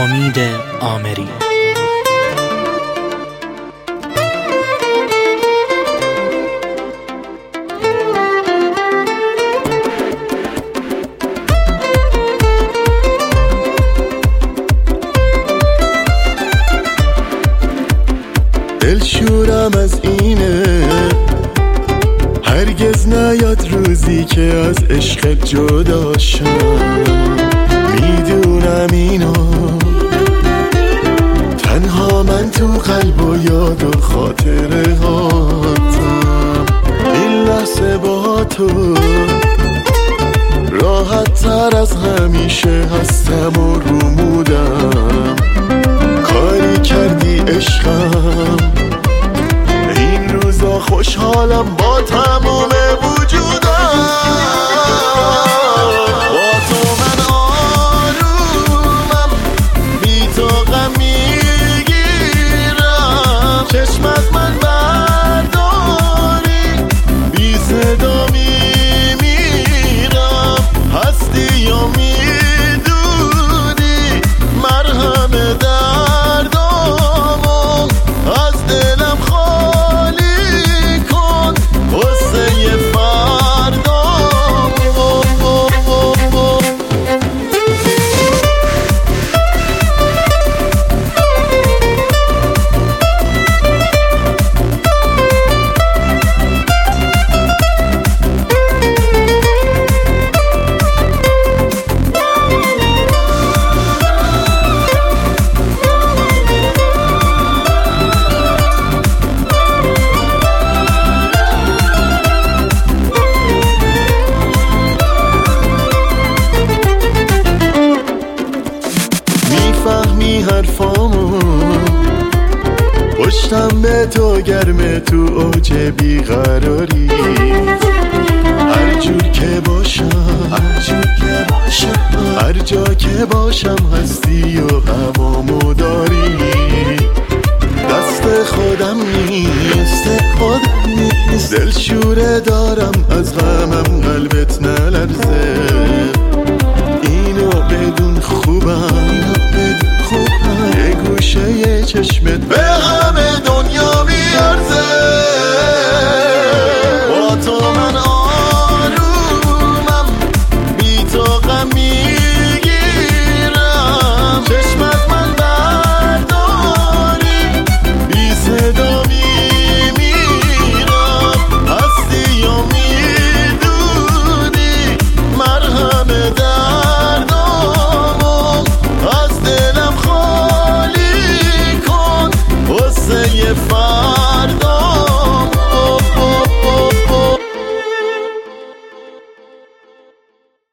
امید آمری. دلشورم از اینه هرگز نیاد روزی که از عشق جدا شم. میدونم اینو تنها من تو قلب و یاد و خاطره هاتم. این لحظه با تو راحت تر از همیشه هستم و رومودم. کاری کردی عشقم این روزا خوشحالم با تمام وجودم. با تو من آرومم بی تو غم میگیرم. چشم از من برداری بی صدا میمیرم. هستی یا میدونی مرهم دردامو از دلم خالی کن واسه فردا. میفهمی حرفامو پشتم به تو گرمه تو اوج بیقراری. هر جور که باشم هر جا که باشم هستی و هوامو داری. دست خودم نیست دلشوره دارم از غمم قلبت نلرزه. اینو بدون خوبم یه گوشه یه چشمت به همه دنیا میارزه. با تو من